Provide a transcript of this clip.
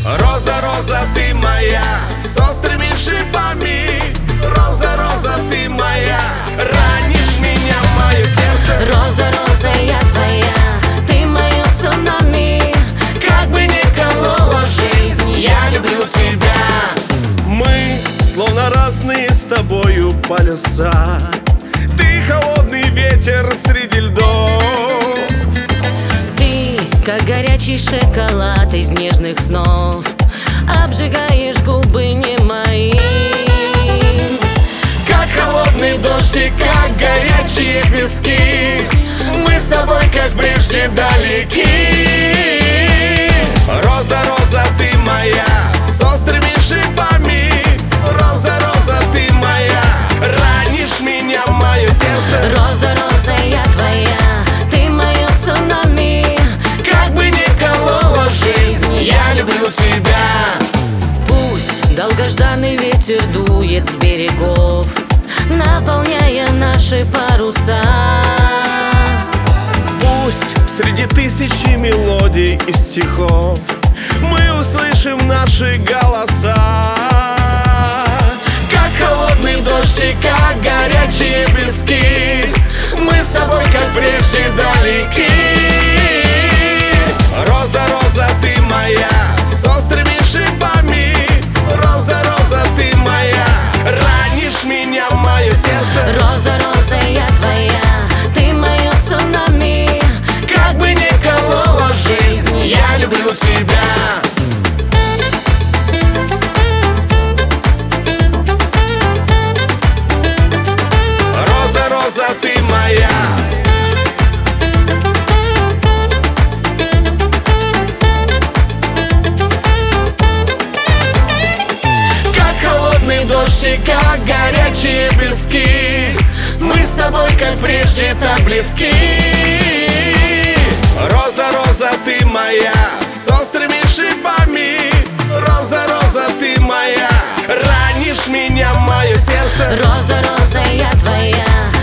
Роза, роза, ты моя, с острыми шипами. Роза, роза, ты моя, ранишь меня, мое сердце. Роза, роза, я твоя, ты мое цунами. Как бы ни колола жизнь, я люблю тебя. Мы словно разные с тобою полюса. Ты холодный ветер среди льдов. Ты, как горячий шоколад из нежных снов, обжигаешь губы не мои. Как холодный дождь и как горячие пески, мы с тобой как прежде далеки. Роза, роза, ты моя, с острыми шипами. Роза, роза, ты моя, ранишь меня, мое сердце. Роза, роза, я твоя, ты мое цунами. Как бы ни колола жизнь, я люблю тебя. Пусть долгожданный ветер дует с берегов, наполняя наши паруса. Пусть среди тысячи мелодий и стихов мы услышим наши голоса. Как холодный дождь и как горячие пески, мы с тобой как прежде далеки. Роза, роза, ты моя, с острыми шипами. Роза, роза, ты моя, ранишь меня, мое сердце. Роза, роза, я твоя, ты мое цунами. Как бы ни колола жизнь, я люблю тебя. Роза, роза, ты моя. Как холодный дождь и как горячие пески, мы с тобой как прежде так близки. Роза, роза, ты моя, с острыми шипами. Роза, роза, ты моя, ранишь меня, мое сердце. Роза, роза, я твоя,